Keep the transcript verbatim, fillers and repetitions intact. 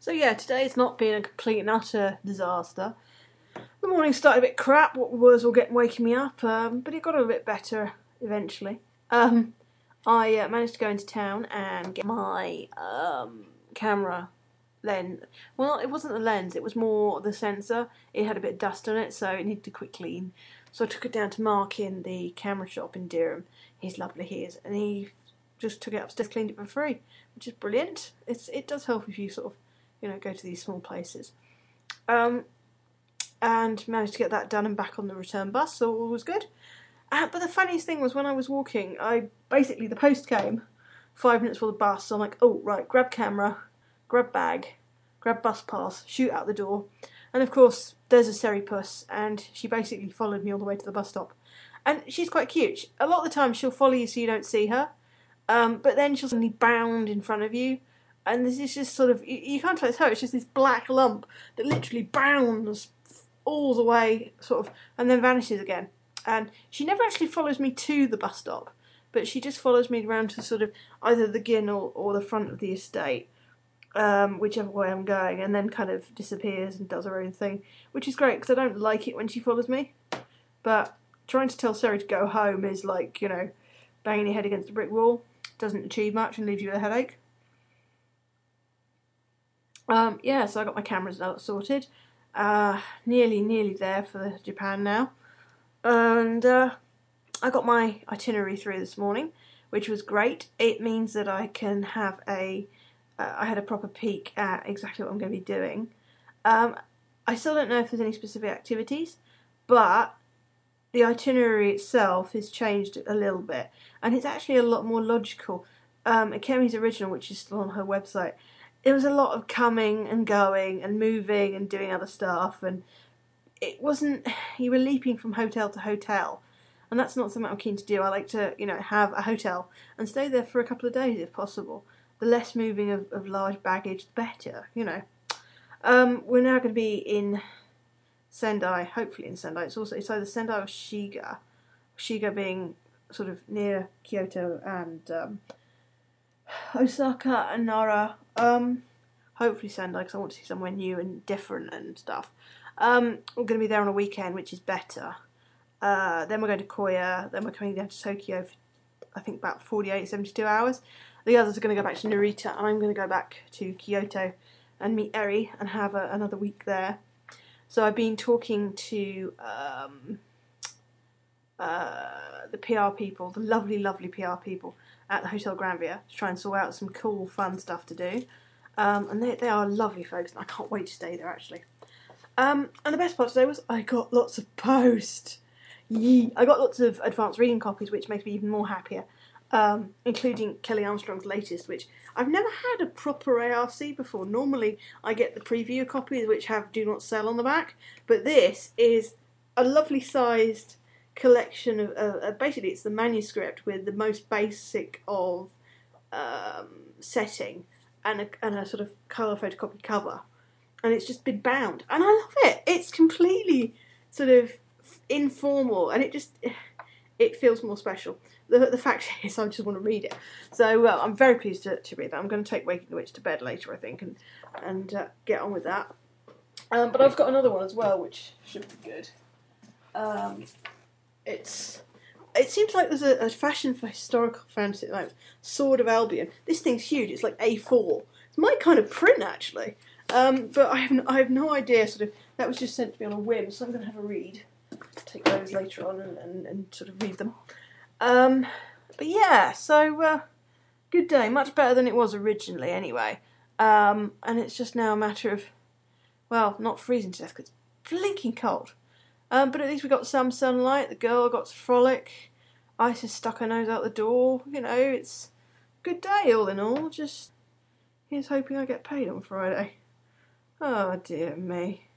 So yeah, today's not been a complete and utter disaster. The morning started a bit crap, what was all getting waking me up, um, but it got a bit better eventually. Um, I uh, managed to go into town and get my um, camera lens. Well, it wasn't the lens, it was more the sensor. It had a bit of dust on it, so it needed a quick clean. So I took it down to Mark in the camera shop in Durham. He's lovely, he is, and he just took it upstairs, cleaned it for free, which is brilliant. It's It does help if you sort of, you know, go to these small places. Um, and managed to get that done and back on the return bus, so all was good. Uh, but the funniest thing was when I was walking, I basically, the post came five minutes before the bus, so I'm like, oh, right, grab camera, grab bag, grab bus pass, shoot out the door. And of course, there's a Seripus, and she basically followed me all the way to the bus stop. And she's quite cute. A lot of the time she'll follow you so you don't see her, um, but then she'll suddenly bound in front of you. And this is just sort of, you, you can't tell it's her, it's just this black lump that literally bounds all the way, sort of, and then vanishes again. And she never actually follows me to the bus stop, but she just follows me around to sort of either the Gyn or, or the front of the estate, um, whichever way I'm going, and then kind of disappears and does her own thing, which is great, because I don't like it when she follows me. But trying to tell Seri to go home is like, you know, banging your head against a brick wall. Doesn't achieve much and leaves you with a headache. Um, yeah, so I got my cameras sorted. Uh, nearly, nearly there for Japan now. And uh, I got my itinerary through this morning, which was great. It means that I can have a, uh, I had a proper peek at exactly what I'm going to be doing. Um, I still don't know if there's any specific activities, but the itinerary itself has changed a little bit, and it's actually a lot more logical. Um, Akemi's original, which is still on her website, there was a lot of coming and going and moving and doing other stuff, and it wasn't, you were leaping from hotel to hotel, and that's not something I'm keen to do. I like to, you know, have a hotel and stay there for a couple of days if possible. The less moving of, of large baggage, the better, you know. Um, we're now going to be in Sendai, hopefully in Sendai. It's also, it's either Sendai or Shiga. Shiga being sort of near Kyoto and um, Osaka and Nara. Um, hopefully Sendai, because I want to see somewhere new and different and stuff. Um, we're going to be there on a weekend, which is better. Uh, then we're going to Koya. Then we're coming down to Tokyo for, I think, about forty-eight, seventy-two hours. The others are going to go back to Narita, and I'm going to go back to Kyoto and meet Eri and have a, another week there. So I've been talking to um, uh, the P R people, the lovely, lovely P R people at the Hotel Granvia to try and sort out some cool, fun stuff to do. Um, and they, they are lovely folks, and I can't wait to stay there, actually. Um, and the best part today was I got lots of post. Yee. I got lots of advanced reading copies, which makes me even more happier, um, including Kelly Armstrong's latest, which I've never had a proper A R C before. Normally I get the preview copies, which have do not sell on the back, but this is a lovely sized collection of, uh, basically it's the manuscript with the most basic of um, setting and a, and a sort of colour photocopy cover. And it's just been bound. And I love it. It's completely sort of informal. And it just, it feels more special. The the fact is, I just want to read it. So uh, I'm very pleased to, to read that. I'm going to take Waking the Witch to bed later, I think, and and uh, get on with that. Um, but I've got another one as well, which should be good. Um, it's, it seems like there's a, a fashion for historical fantasy, like Sword of Albion. This thing's huge. It's like A four. It's my kind of print, actually. Um, but I have, no, I have no idea, sort of, that was just sent to me on a whim, so I'm going to have a read. Take those later on and, and, and sort of read them. Um, but yeah, so, uh, good day. Much better than it was originally, anyway. Um, and it's just now a matter of, well, not freezing to death, because it's blinking cold. Um, but at least we got some sunlight, the girl got to frolic, Isis stuck her nose out the door, you know, it's a good day all in all, just, here's hoping I get paid on Friday. Oh dear me.